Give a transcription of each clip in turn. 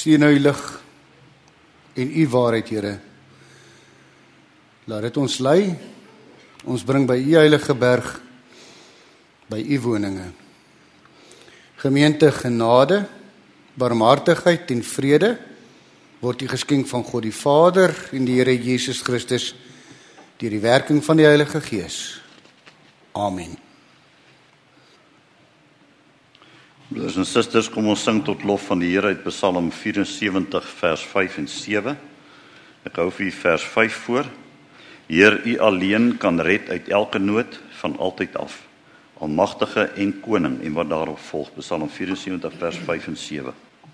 stuur nou u lig en u waarheid, Here. Laat dit ons lei, ons bring by u heilige berg, by u woninge. Gemeente, genade, barmhartigheid en vrede word die geskenk van God die Vader en die Here Jesus Christus deur die werking van die Heilige Gees. Amen. Broers en susters, kom ons sing tot lof van die Here uit Psalm 74 vers 5 en 7. Ek hou vir u vers 5 voor. Heer, u alleen kan red uit elke nood van altyd af. Almagtige en koning, en wat daarop volg, Psalm 74 vers 5 en 7.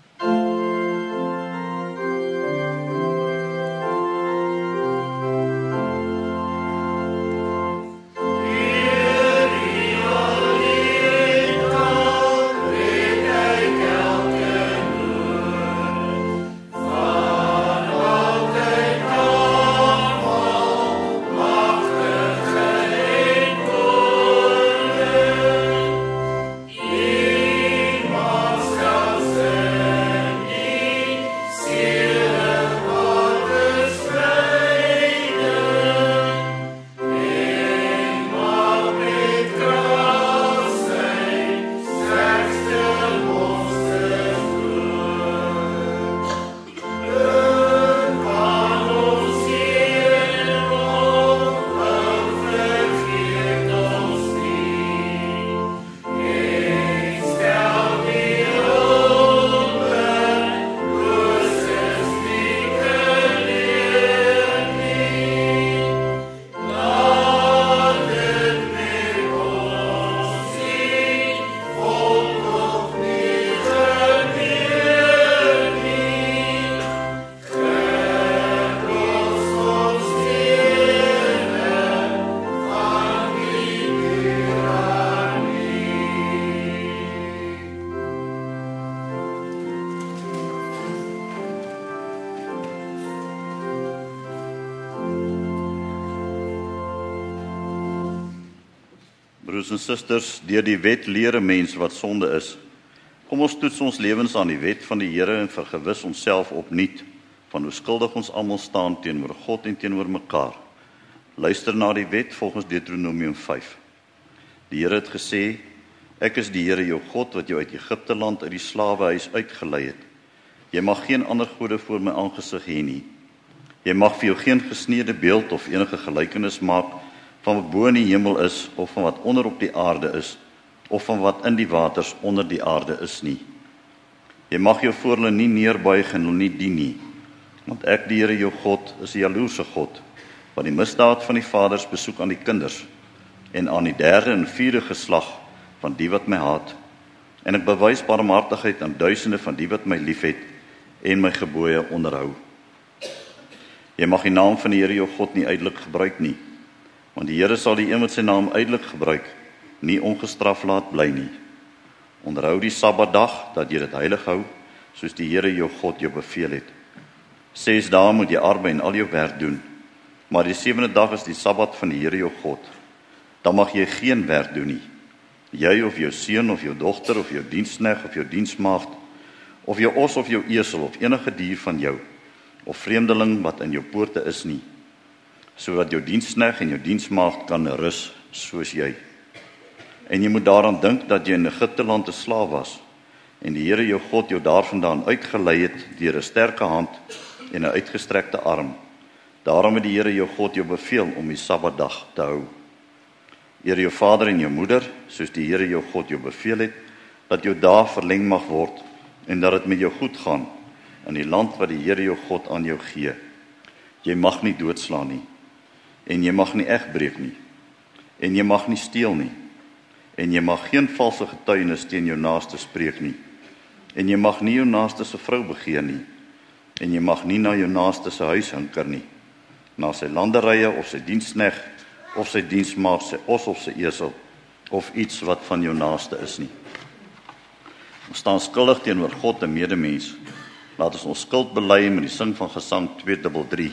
Broers en susters, deur die wet leer 'n mens wat sonde is. Kom ons toets ons lewens aan die wet van die Here en vergewis onsself opnuut van hoe skuldig ons almal staan teenoor God en teenoor mekaar. Luister na die wet volgens Deuteronomium 5. Die Here het gesê, ek is die Here jou God wat jou uit Egipte land uit die slawehuis uitgelei het. Jy mag geen ander gode voor my aangesig hê nie. Jy mag vir jou geen gesneede beeld of enige gelykenis maak van wat bo in die hemel is, of van wat onder op die aarde is, of van wat in die waters onder die aarde is nie. Jy mag jou voor hulle nie neerbuig en hulle nie dien nie, want ek, die Here jou God, is 'n jaloerse God, wat die misdaad van die vaders besoek aan die kinders, en aan die derde en vierde geslag van die wat my haat, en ek bewys barmhartigheid aan duisende van die wat my liefhet, en my gebooie onderhou. Jy mag die naam van die Here jou God nie uitelik gebruik nie, want die Here sal die een wat sy naam uitelik gebruik, nie ongestraf laat bly nie. Onderhou die Sabbatdag, dat jy dit heilig hou, soos die Here jou God jou beveel het. 6 dae moet jy arbei en al jou werk doen, maar die 7de dag is die Sabbat van die Here jou God. Dan mag jy geen werk doen nie. Jy of jou seun of jou dogter of jou diensknegt of jou diensmaagd, of jou os of jou esel of enige dier van jou, of vreemdeling wat in jou poorte is nie, sodat jou diensknegt en jou diensmaagd kan rus soos jy. En jy moet daaraan dink dat jy in Egipte land 'n slaaf was, en die Here jou God jou daarvandaan uitgelei het deur 'n sterke hand en 'n uitgestrekte arm. Daarom het die Here jou God jou beveel om die Sabbatdag te hou. Eer jou vader en jou moeder, soos die Here jou God jou beveel het, dat jou dae verleng mag word, en dat dit met jou goed gaan, in die land wat die Here jou God aan jou gee. Jy mag nie doodslaan nie, en jy mag nie egbreek nie, en jy mag nie steel nie, en jy mag geen valse getuienis teen jou naaste spreek nie, en jy mag nie jou naaste se vrou begeer nie, en jy mag nie na jou naaste se huis hinker nie, na sy landerye of sy diensknegt, of sy diensmaagd, sy os of sy esel, of iets wat van jou naaste is nie. Ons staan skuldig teenoor God en medemens. Laat ons skuld bely met die sing van Gesang 233.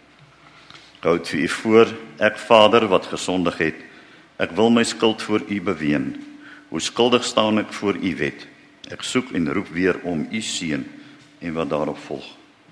Ek houd vir u voor, ek Vader wat gesondig het, ek wil my skuld voor u beween. Hoe skuldig staan ek voor u wet. Ek soek en roep weer om u seën, en wat daarop volg.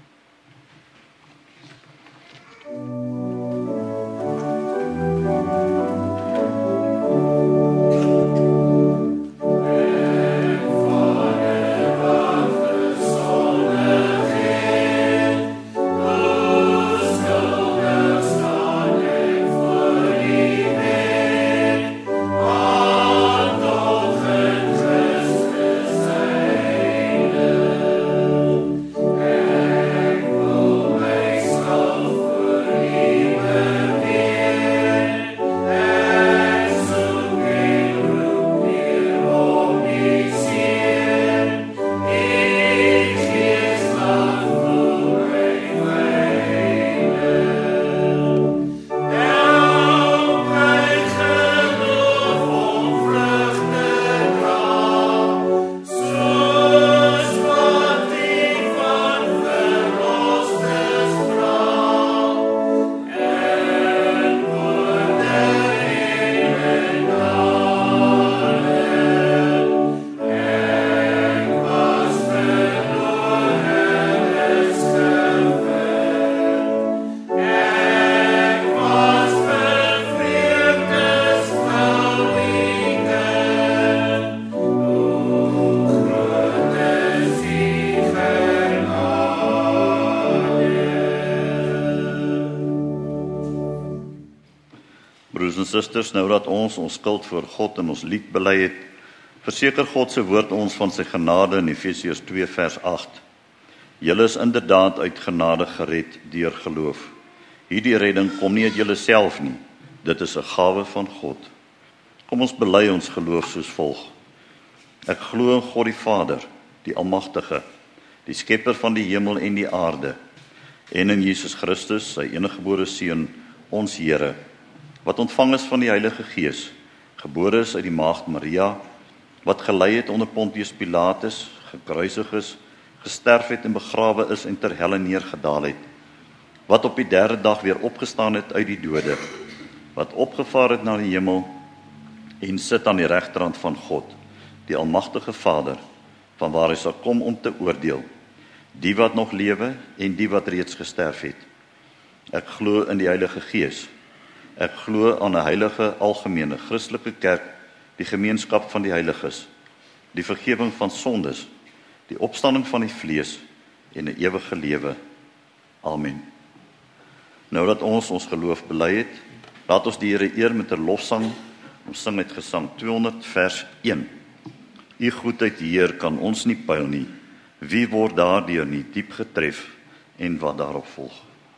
Broers en susters, nou dat ons skuld voor God in ons lied bely het, verseker God se woord ons van sy genade in Efesiërs 2 vers 8. Julle is inderdaad uit genade gered deur geloof. Hierdie redding kom nie uit julle self nie, dit is 'n gawe van God. Kom ons bely ons geloof soos volg. Ek glo in God die Vader, die Almagtige, die skepper van die hemel en die aarde, en in Jesus Christus, sy eniggebore Seun, ons Here, wat ontvang is van die Heilige Gees, gebore is uit die maagd Maria, wat gelei het onder Pontius Pilatus, gekruisig is, gesterf het en begrawe is en ter helle neergedaal het, wat op die derde dag weer opgestaan het uit die dode, wat opgevaar het na die hemel en sit aan die regterhand van God, die Almagtige Vader, vanwaar hy sal kom om te oordeel, die wat nog lewe en die wat reeds gesterf het. Ek glo in die Heilige Gees. Ek glo aan 'n heilige, algemene, Christelike kerk, die gemeenskap van die heiliges, die vergifnis van sondes, die opstanding van die vlees en 'n ewige lewe. Amen. Nou dat ons geloof bely het, laat ons die Here eer met 'n lofsang. Ons sing uit Gesang 200 vers 1. U goedheid, Heer, kan ons nie pyl nie. Wie word daardeur nie diep getref en wat daarop volg.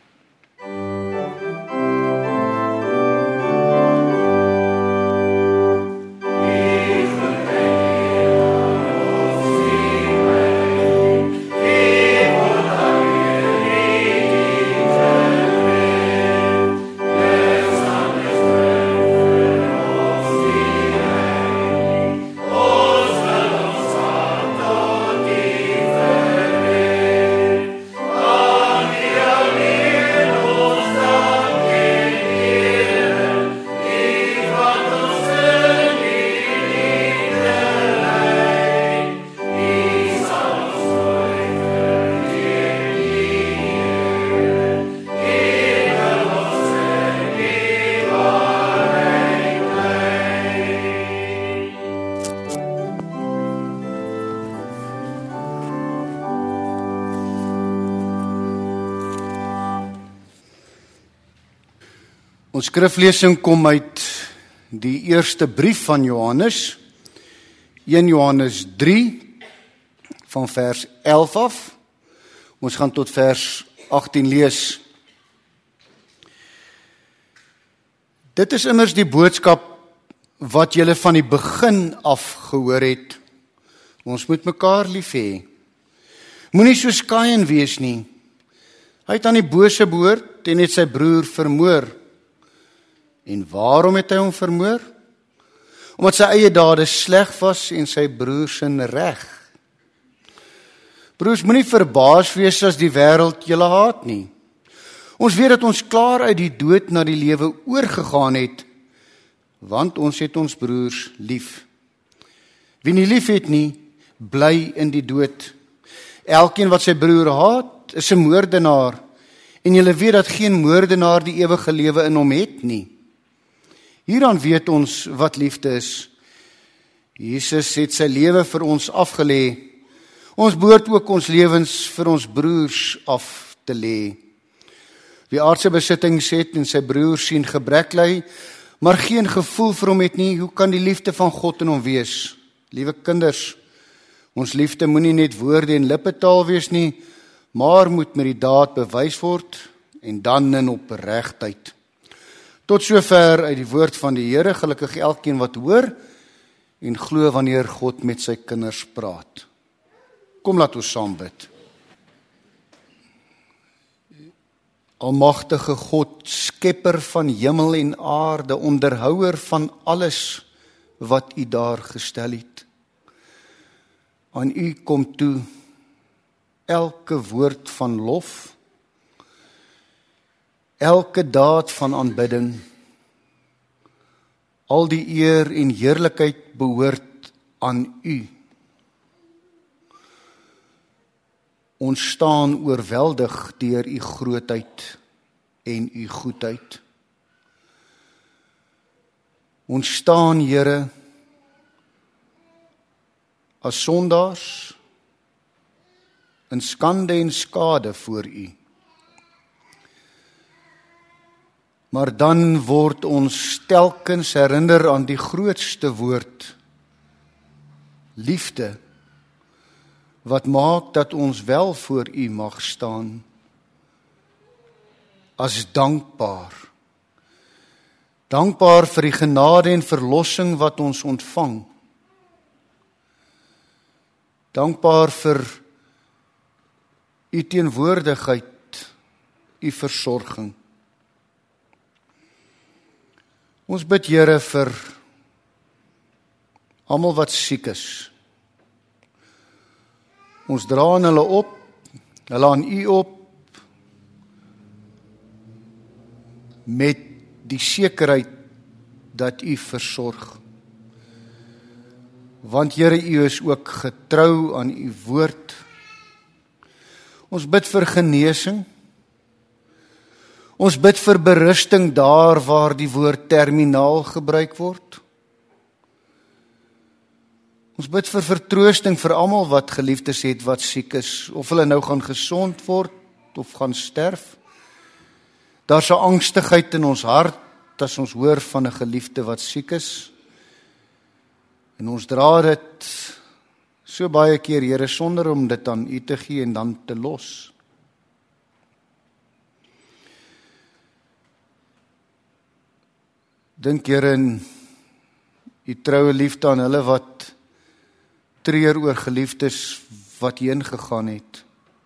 Ons skriflesing kom uit die eerste brief van Johannes, 1 Johannes 3, van vers 11 af. Ons gaan tot vers 18 lees. Dit is immers die boodskap wat julle van die begin af gehoor het. Ons moet mekaar lief hê. Moenie soos Kain wees nie. Hy het aan die bose behoort en het sy broer vermoor. En waarom het hy hom vermoor? Omdat sy eie dade sleg was en sy broer se reg. Broers, moenie verbaas wees as die wêreld julle haat nie. Ons weet dat ons klaar uit die dood na die lewe oorgegaan het, want ons het ons broers lief. Wie nie lief het nie, bly in die dood. Elkeen wat sy broer haat, is 'n moordenaar, en julle weet dat geen moordenaar die ewige lewe in hom het nie. Hieraan weet ons wat liefde is. Jesus het sy lewe vir ons afgelê. Ons behoort ook ons lewens vir ons broers af te lê. Wie aardse besittings het en sy broer sien gebrek ly, maar geen gevoel vir hom het nie, hoe kan die liefde van God in hom wees? Liewe kinders, ons liefde moenie net woorde en lippetaal wees nie, maar moet met die daad bewys word en dan in opregtheid. Tot sover uit die woord van die Here, gelukkig elkeen wat hoor en glo wanneer God met sy kinders praat. Kom laat ons saam bid. Almagtige God, skepper van hemel en aarde, onderhouer van alles wat U daar gestel het. Aan U kom toe elke woord van lof, elke daad van aanbidding. Al die eer en heerlikheid behoort aan U. Ons staan oorweldig deur U grootheid en U goedheid. Ons staan, Here, as sondaars in skande en skade voor U. Maar dan word ons telkens herinner aan die grootste woord, liefde, wat maak dat ons wel voor U mag staan, as dankbaar. Dankbaar vir die genade en verlossing wat ons ontvang. Dankbaar vir U teenwoordigheid, U versorging. Ons bid, Here, vir almal wat siek is. Ons dra aan hulle op, hulle aan U op, met die sekerheid dat U versorg. Want Here, U is ook getrou aan U woord. Ons bid vir genesing. Ons bid vir berusting daar waar die woord terminaal gebruik word. Ons bid vir vertroosting vir almal wat geliefdes het wat siek is, of hulle nou gaan gesond word of gaan sterf. Daar's 'n angstigheid in ons hart as ons hoor van 'n geliefde wat siek is. En ons dra dit so baie keer, Here, sonder om dit aan U te gee en dan te los. Dink, Here, in U troue liefde aan hulle wat treur oor geliefdes wat heen gegaan het.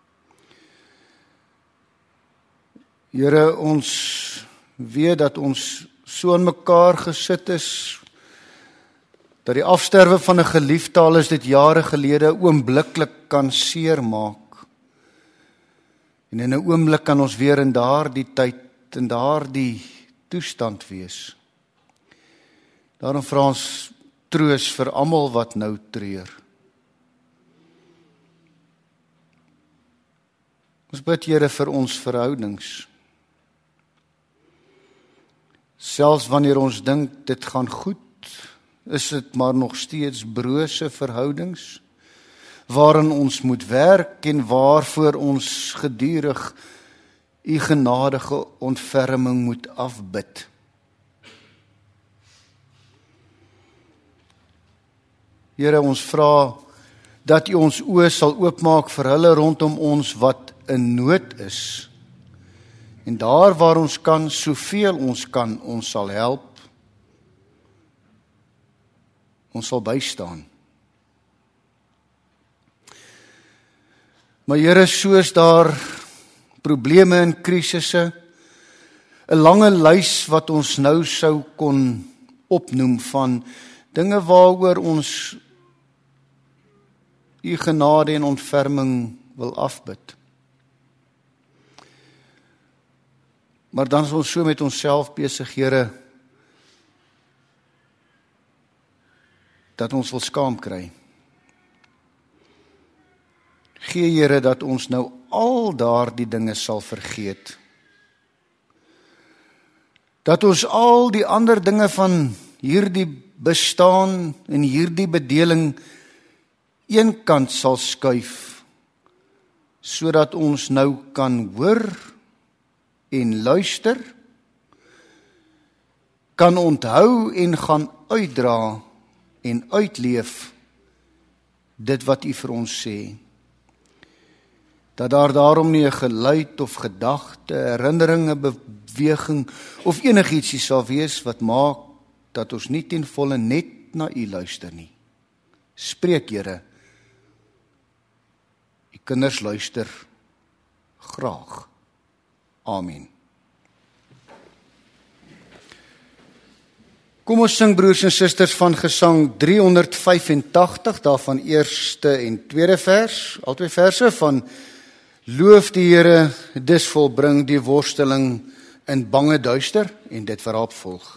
Here, ons weet dat ons so in mekaar gesit is, dat die afsterwe van 'n geliefde, al is dit jare gelede, oombliklik kan seermaak. En in 'n oomblik kan ons weer in daardie tyd, in daardie toestand wees. Daarom vra ons troos vir almal wat nou treur. Ons bid, Here, vir ons verhoudings. Selfs wanneer ons dink dit gaan goed, is dit maar nog steeds brose verhoudings, waarin ons moet werk en waarvoor ons gedurig U genadige ontferming moet afbid. Here, ons vra dat U ons oë sal oopmaak vir hulle rondom ons wat in nood is. En daar waar ons kan, soveel ons kan, ons sal help. Ons sal bystaan. Maar Here, soos daar probleme en krisisse, 'n lange lys wat ons nou sou kon opnoem van dinge waaroor ons U genade en ontferming wil afbid. Maar dan is ons so met onsself besig, Here, dat ons wil skaam kry. gee Here dat ons nou al daardie dinge sal vergeet. Dat ons al die ander dinge van hierdie bestaan en hierdie bedeling eenkant sal skuif, sodat ons nou kan hoor en luister, kan onthou en gaan uitdra en uitleef dit wat U vir ons sê. Dat daar daarom nie 'n geluid of gedagte, herinnering, 'n beweging of enigietsie sal wees wat maak dat ons nie ten volle net na U luister nie. Spreek, Here. U kinders luister graag. Amen. Kom ons sing, broers en susters, van Gesang 385, daarvan eerste en tweede vers, albei verse van Loof die Here, dis volbring die worsteling in bange duister, en dit waarop volg.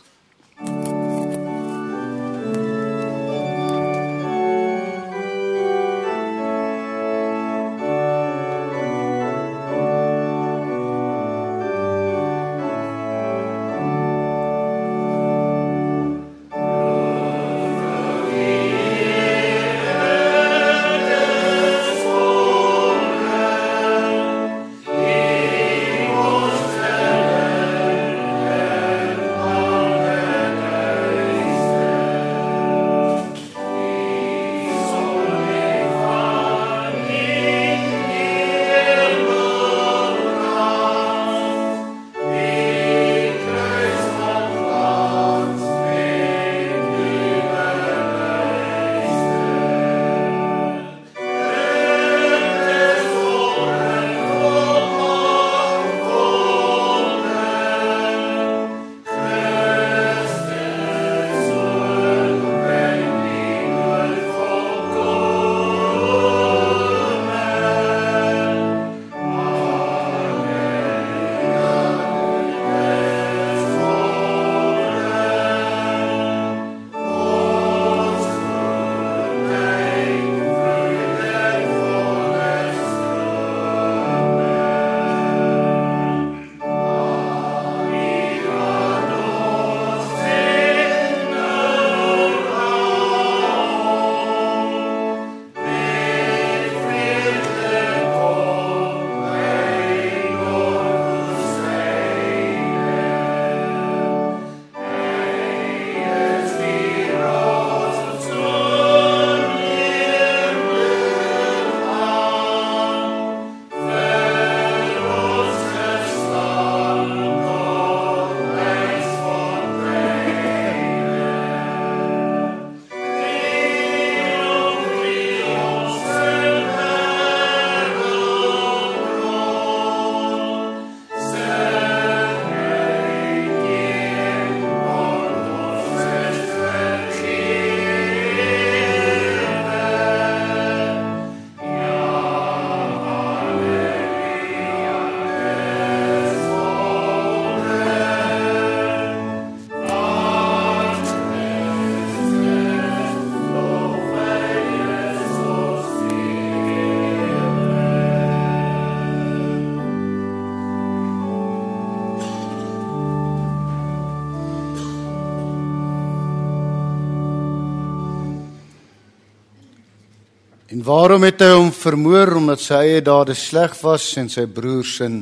En waarom het hy hom vermoor? Omdat sy eie dade sleg was en sy broers sin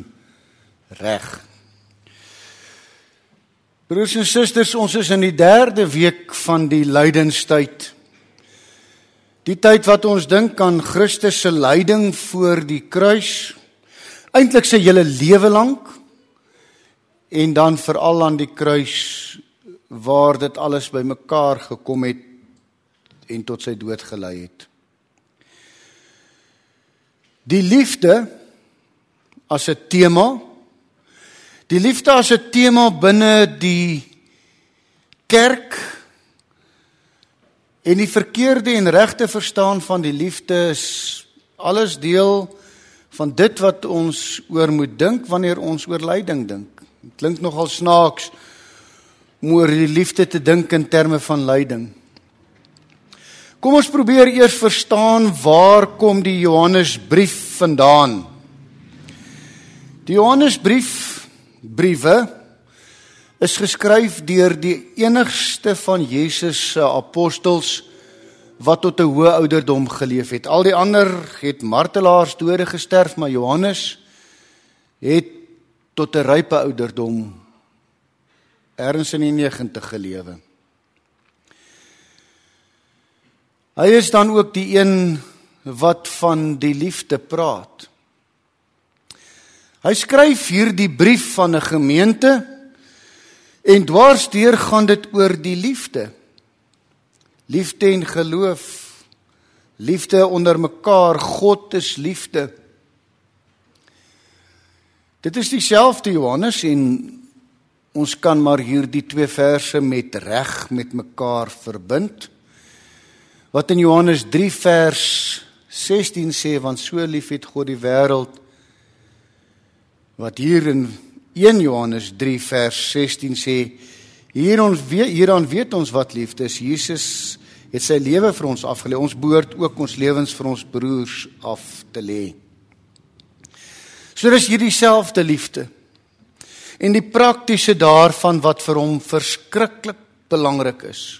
reg. Broers en susters, ons is in die 3de week van die lydenstyd. Die tyd wat ons dink aan Christus se lyding voor die kruis, eintlik sy hele lewe lank, en dan veral aan die kruis waar dit alles bymekaar gekom het en tot sy dood gelei het. Die liefde as 'n tema, die liefde as 'n tema binne die kerk, en die verkeerde en regte verstaan van die liefde is alles deel van dit wat ons oor moet dink wanneer ons oor lyding dink. Het klink nogal snaaks om oor die liefde te dink in terme van lyding. Kom ons probeer eers verstaan waar kom die Johannesbrief vandaan. Die Johannesbriewe is geskryf deur die enigste van Jesus se apostels wat tot 'n hoë ouderdom geleef het. Al die ander het martelaarsdode gesterf, maar Johannes het tot 'n rype ouderdom ergens in die 90 gelewe. Hy is dan ook die een wat van die liefde praat. Hy skryf hierdie brief van 'n gemeente en dwarsdeur gaan dit oor die liefde. Liefde en geloof, liefde onder mekaar, God is liefde. Dit is dieselfde Johannes en ons kan maar hierdie twee verse met reg met mekaar verbind. Wat in Johannes 3 vers 16 sê, want so lief het God die wêreld, wat hier in 1 Johannes 3 vers 16 sê, hieraan weet ons wat liefde is. Jesus het sy lewe vir ons afgelê. Ons behoort ook ons lewens vir ons broers af te lê. So dis hierdie selfde liefde. En die praktiese daarvan wat vir hom verskriklik belangrik is.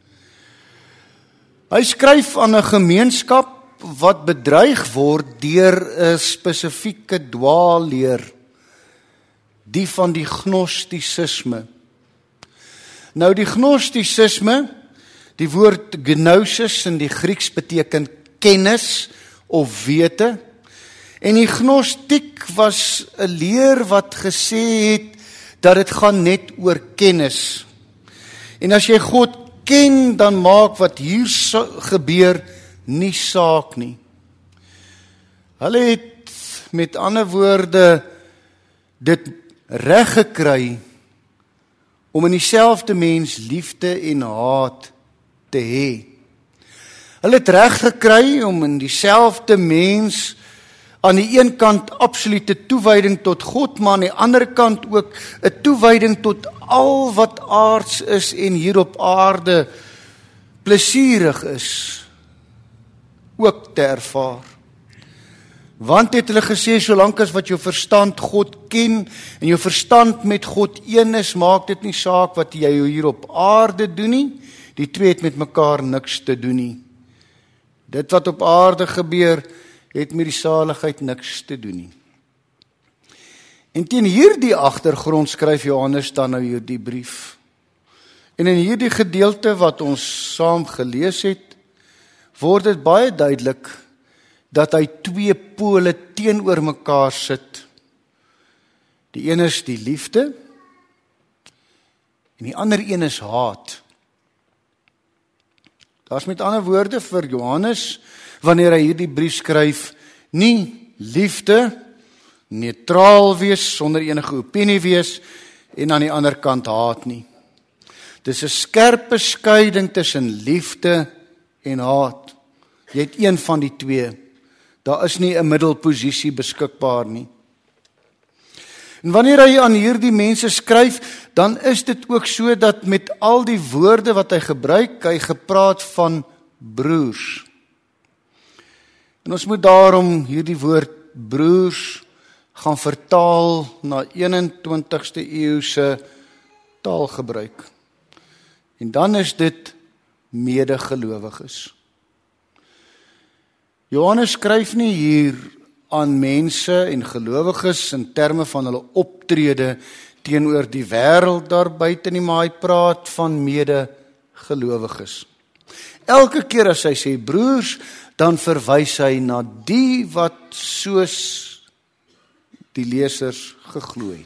Hy skryf aan 'n gemeenskap wat bedreig word deur 'n spesifieke dwaalleer, die van die gnostisisme. Nou die gnostisisme, die woord gnosis in die Grieks beteken kennis of wete, en die gnostiek was 'n leer wat gesê het dat dit gaan net oor kennis. En as jy God ken, dan maak wat hier gebeur nie saak nie. Hulle het met ander woorde dit reg gekry om in dieselfde mens liefde en haat te hê. Hulle het reg gekry om in dieselfde mens aan die een kant absolute toewyding tot God, maar aan die ander kant ook 'n toewyding tot al wat aards is en hier op aarde plesierig is, ook te ervaar. Want het hulle gesê, solank as wat jou verstand God ken en jou verstand met God een is, maak dit nie saak wat jy hier op aarde doen nie. Die twee het met mekaar niks te doen nie. Dit wat op aarde gebeur, het met die saligheid niks te doen nie. En teen hierdie agtergrond skryf Johannes dan nou hierdie brief. En in hierdie gedeelte wat ons saam gelees het, word dit baie duidelik dat hy twee pole teenoor mekaar sit. Die een is die liefde en die ander een is haat. Daar's met ander woorde vir Johannes, wanneer hy hierdie brief skryf, nie liefde, neutraal wees, sonder enige opinie wees, en aan die ander kant haat nie. Dis 'n skerpe skeiding tussen liefde en haat. Jy het een van die twee. Daar is nie 'n middelposisie beskikbaar nie. En wanneer hy aan hierdie mense skryf, dan is dit ook so dat met al die woorde wat hy gebruik, hy gepraat van broers. En ons moet daarom hierdie woord broers gaan vertaal na 21ste eeuse taalgebruik. En dan is dit medegelowiges. Johannes skryf nie hier aan mense en gelowiges in terme van hulle optrede teenoor die wêreld daar buite nie, maar hy praat van medegelowiges. Elke keer as hy sê broers, dan verwys hy na die wat soos die lesers geglo het.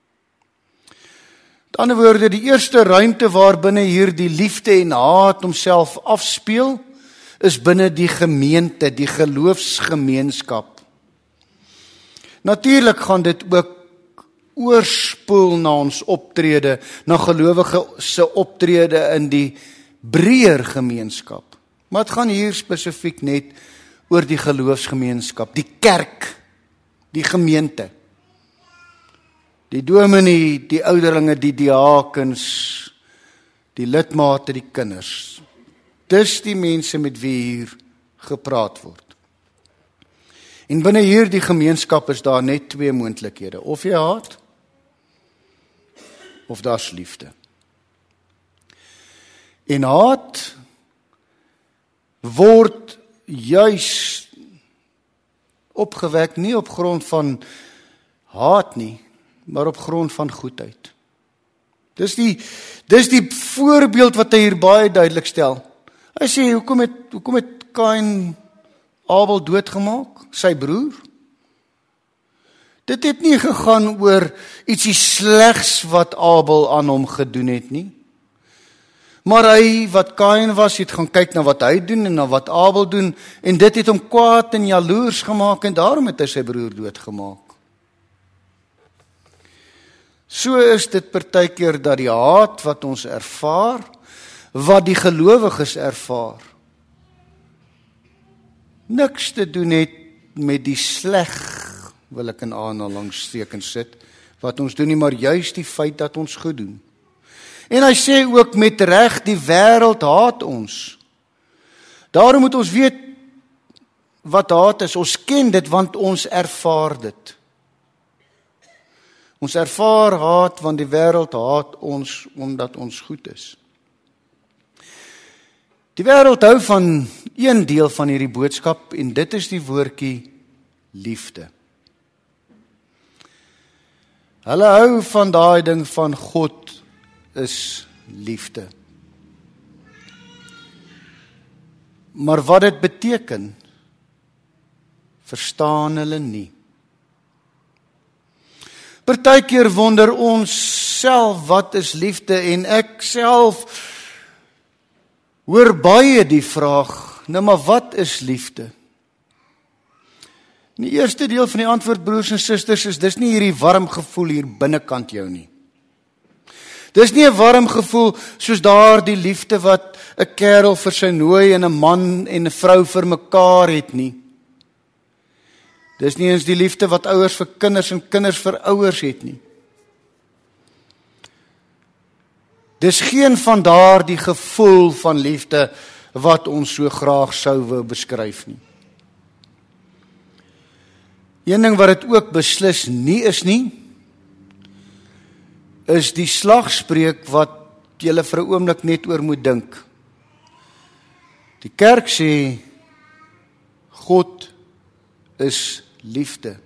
Met ander woorde, die eerste ruimte waarbinne hier die liefde en haat homself afspeel, is binne die gemeente, die geloofsgemeenskap. Natuurlik gaan dit ook oorspoel na ons optrede, na gelowige se optrede in die breër gemeenskap. Maar dit gaan hier spesifiek net oor die geloofsgemeenskap, die kerk, die gemeente. Die dominee, die ouderlinge, die diakens, die lidmate, die kinders. Dis die mense met wie hier gepraat word. En binne hierdie gemeenskap is daar net twee moontlikhede. Of jy haat, of daar's liefde. En haat word juis opgewek nie op grond van haat nie, maar op grond van goedheid. Dis die voorbeeld wat hy hier baie duidelik stel. Hy sê, hoekom het Kain Abel doodgemaak, sy broer? Dit het nie gegaan oor ietsie slegs wat Abel aan hom gedoen het nie. Maar hy, wat Kain was, het gaan kyk na wat hy doen en na wat Abel doen, en dit het hom kwaad en jaloers gemaak, en daarom het hy sy broer doodgemaak. So is dit partykeer dat die haat wat ons ervaar, wat die gelowiges ervaar, niks te doen het met die sleg, wil ek in aanhalingstekens sit, wat ons doen nie, maar juist die feit dat ons goed doen. En hy sê ook met reg, die wêreld haat ons. Daarom moet ons weet wat haat is. Ons ken dit want ons ervaar dit. Ons ervaar haat want die wêreld haat ons omdat ons goed is. Die wêreld hou van een deel van hierdie boodskap en dit is die woordjie liefde. Hulle hou van daai ding van God is liefde. Maar wat dit beteken, verstaan hulle nie. Partykeer wonder ons self wat is liefde en ek self hoor baie die vraag, nou maar wat is liefde? Die eerste deel van die antwoord, broers en susters, is dis nie hierdie warm gevoel hier binnekant jou nie. Dis nie 'n warm gevoel soos daardie liefde wat 'n kerel vir sy nooi en 'n man en 'n vrou vir mekaar het nie. Dis nie eens die liefde wat ouers vir kinders en kinders vir ouers het nie. Dis geen van daardie gevoel van liefde wat ons so graag sou wou beskryf nie. Een ding wat dit ook beslis nie is die slagspreuk wat julle vir 'n oomblik net oor moet dink. Die kerk sê, God is liefde.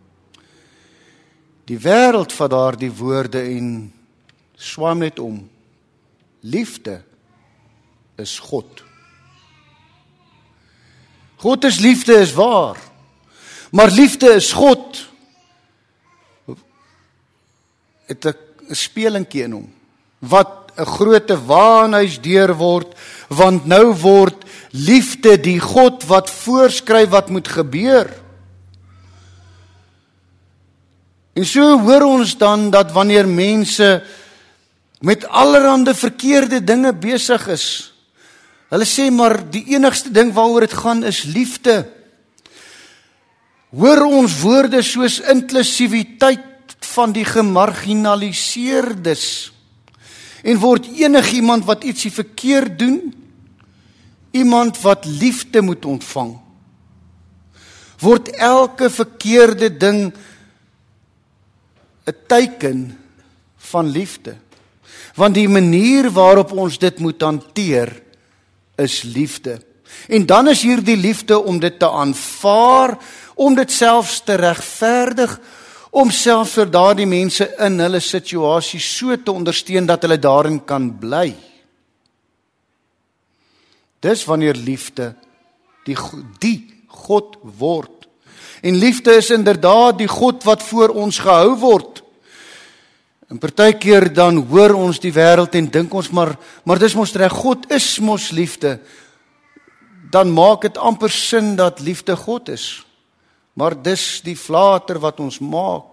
Die wêreld vat daardie woorde en swam net om. Liefde is God. God is liefde is waar, maar liefde is God. Het 'n spelingkie in hom, wat 'n groote waanhuis deur word, want nou word liefde die God wat voorskryf wat moet gebeur. En so hoor ons dan dat wanneer mense met allerhande verkeerde dinge besig is, hulle sê maar die enigste ding waaroor dit gaan is liefde. Hoor ons woorde soos inklusiwiteit van die gemarginaliseerdes. En word enigiemand wat ietsie verkeerd doen, iemand wat liefde moet ontvang. Word elke verkeerde ding 'n teken van liefde. Want die manier waarop ons dit moet hanteer, is liefde. En dan is hier die liefde om dit te aanvaar, om dit selfs te regverdig, om selfs vir daardie mense in hulle situasie so te ondersteun dat hulle daarin kan bly. Dis wanneer liefde die God word. En liefde is inderdaad die God wat voor ons gehou word. En partykeer dan hoor ons die wêreld en dink ons maar dis mos reg, God is mos liefde. Dan maak dit amper sin dat liefde God is. Maar dis die flater wat ons maak.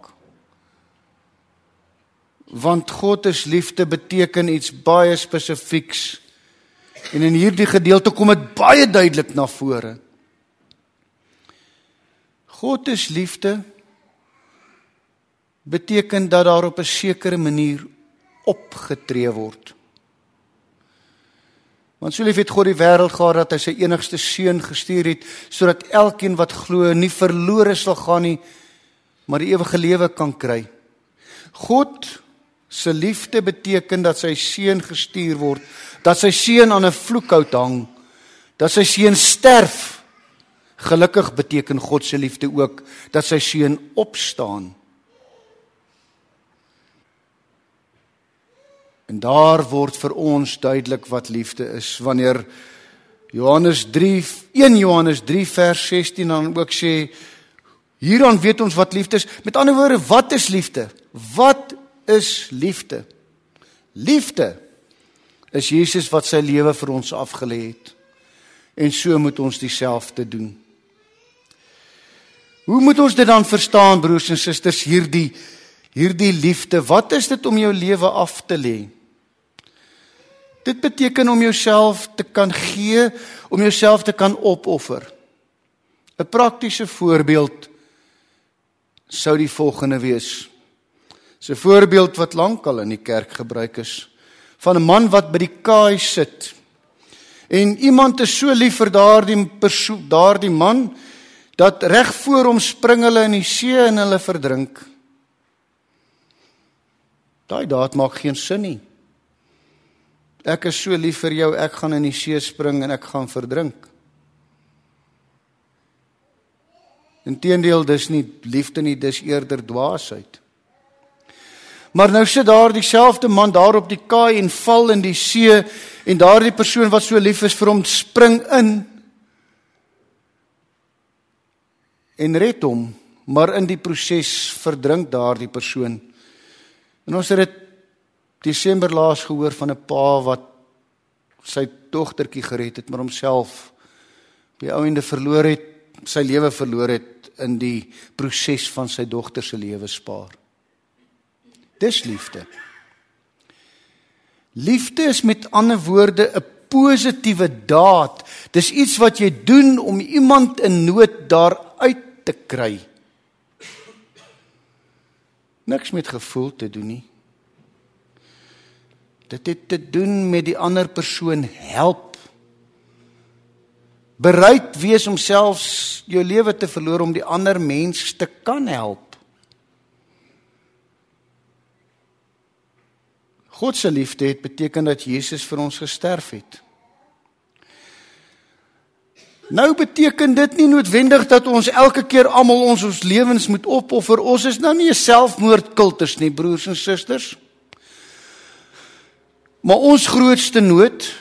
Want God is liefde beteken iets baie spesifieks. En in hierdie gedeelte kom dit baie duidelik na vore. God is liefde beteken dat daar op 'n sekere manier opgetree word. Want so lief het God die wêreld gehad dat hy sy enigste seun gestuur het, sodat elkeen wat glo nie verlore sal gaan nie, maar die ewige lewe kan kry. God se liefde beteken dat sy seun gestuur word, dat sy seun aan 'n vloekhout hang, dat sy seun sterf. Gelukkig beteken God se liefde ook dat sy seun opstaan. En daar word vir ons duidelik wat liefde is, wanneer 1 Johannes 3 vers 16 dan ook sê, hieraan weet ons wat liefde is. Met ander woorde, wat is liefde? Wat is liefde? Liefde is Jesus wat sy lewe vir ons afgelê het. En so moet ons dieselfde doen. Hoe moet ons dit dan verstaan, broers en susters, hierdie liefde? Wat is dit om jou lewe af te lê? Dit beteken om jouself te kan gee, om jouself te kan opoffer. 'n Praktiese voorbeeld sou die volgende wees. Dis 'n voorbeeld wat lankal in die kerk gebruik is, van 'n man wat by die kaai sit. En iemand is so lief vir daardie man, dat reg voor hom spring hulle in die see en hulle verdrink. Daai daad maak geen sin nie. Ek is so lief vir jou, ek gaan in die see spring en ek gaan verdrink. Inteendeel, dis nie liefde nie, dis eerder dwaasheid. Maar nou sit daar dieselfde man daar op die kaai en val in die see, en daardie persoon wat so lief is vir hom spring in en red hom, maar in die proses verdrink daardie persoon. En ons het dit Desember laas gehoor van 'n pa wat sy dogtertjie gered het, maar homself op die ou ende sy lewe verloor het in die proses van sy dogter se lewe spaar. Dis liefde. Liefde is met ander woorde 'n positiewe daad. Dis iets wat jy doen om iemand in nood daaruit te kry. Niks met gevoel te doen nie. Dit het te doen met die ander persoon help. Bereid wees om selfs jou lewe te verloor om die ander mens te kan help. God se liefde het beteken dat Jesus vir ons gesterf het. Nou beteken dit nie noodwendig dat ons elke keer almal ons lewens moet opoffer. Ons is nou nie 'n selfmoordkultus nie, broers en susters. Maar ons grootste nood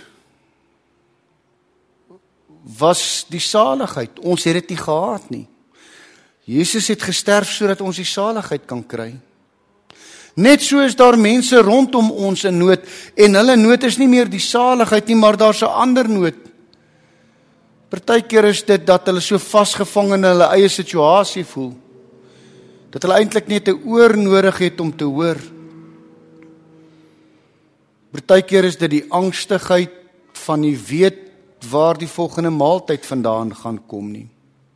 was die saligheid. Ons het dit nie gehad nie. Jesus het gesterf sodat ons die saligheid kan kry. Net so is daar mense rondom ons in nood, en hulle nood is nie meer die saligheid nie, maar daar's 'n ander nood. Partykeer is dit dat hulle so vasgevang in hulle eie situasie voel, dat hulle eintlik net 'n oor nodig het om te hoor. Partykeer is dit die angstigheid van nie weet waar die volgende maaltyd vandaan gaan kom nie.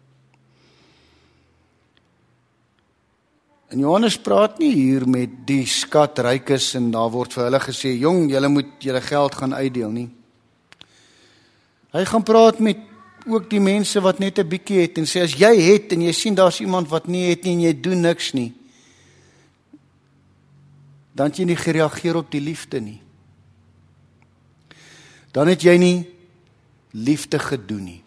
En Johannes praat nie hier met die skatrykes en daar word vir hulle gesê, jong, julle moet julle geld gaan uitdeel nie. Hy gaan praat met ook die mense wat net 'n bietjie het en sê, as jy het en jy sien daar's iemand wat nie het nie en jy doen niks nie, dan het jy nie gereageer op die liefde nie. Dan het jy nie liefde gedoen nie.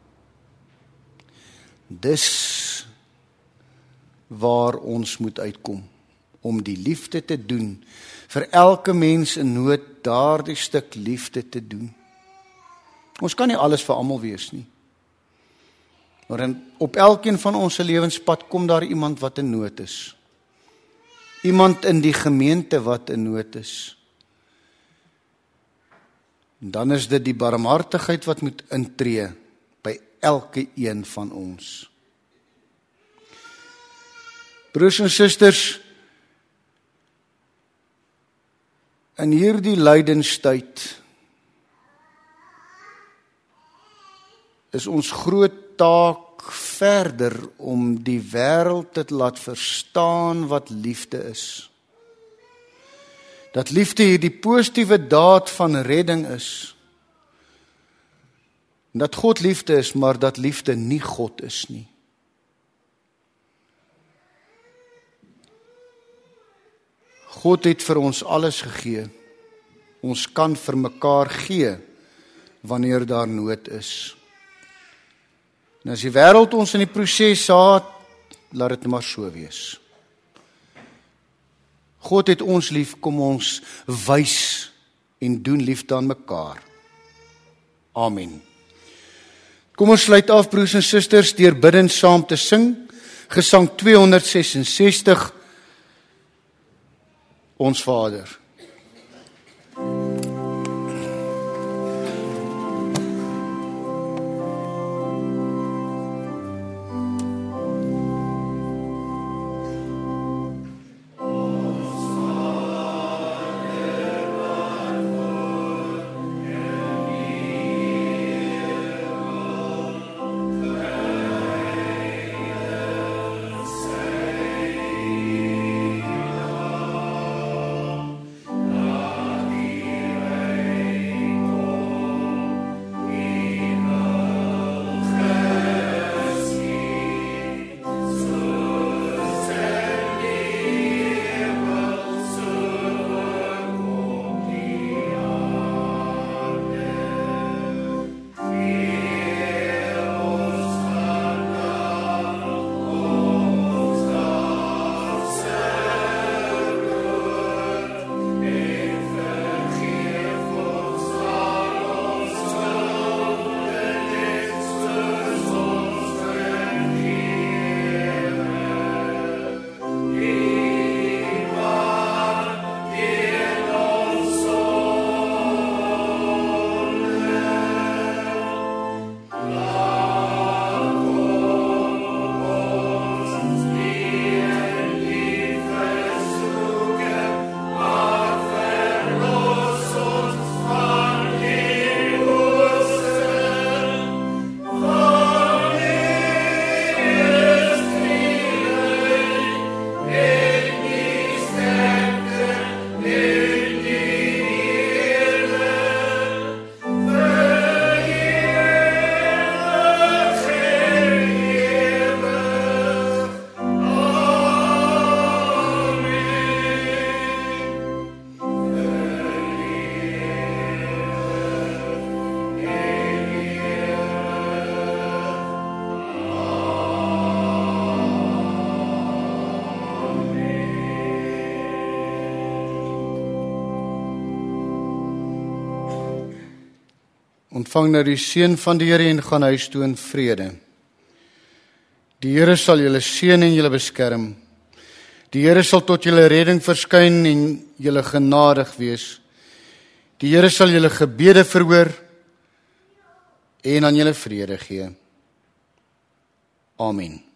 Dis waar ons moet uitkom, om die liefde te doen, vir elke mens in nood daardie stuk liefde te doen. Ons kan nie alles vir almal wees nie. Maar op elkeen van ons se lewenspad kom daar iemand wat in nood is. Iemand in die gemeente wat in nood is. En dan is dit die barmhartigheid wat moet intree by elke een van ons. Broers en susters, in hierdie lydenstyd is ons groot taak verder om die wêreld te laat verstaan wat liefde is. Dat liefde hierdie positiewe daad van redding is. Dat God liefde is, maar dat liefde nie God is nie. God het vir ons alles gegee. Ons kan vir mekaar gee wanneer daar nood is. En as die wêreld ons in die proses haat, laat dit maar so wees. God het ons lief, kom ons wys en doen liefde aan mekaar. Amen. Kom ons sluit af, broers en susters, deur bidend saam te sing. Gesang 266, Ons Vader. Ontvang nou die seën van die Here en gaan huis toe in vrede. Die Here sal julle seën en julle beskerm. Die Here sal tot julle redding verskyn en julle genadig wees. Die Here sal julle gebede verhoor en aan julle vrede gee. Amen.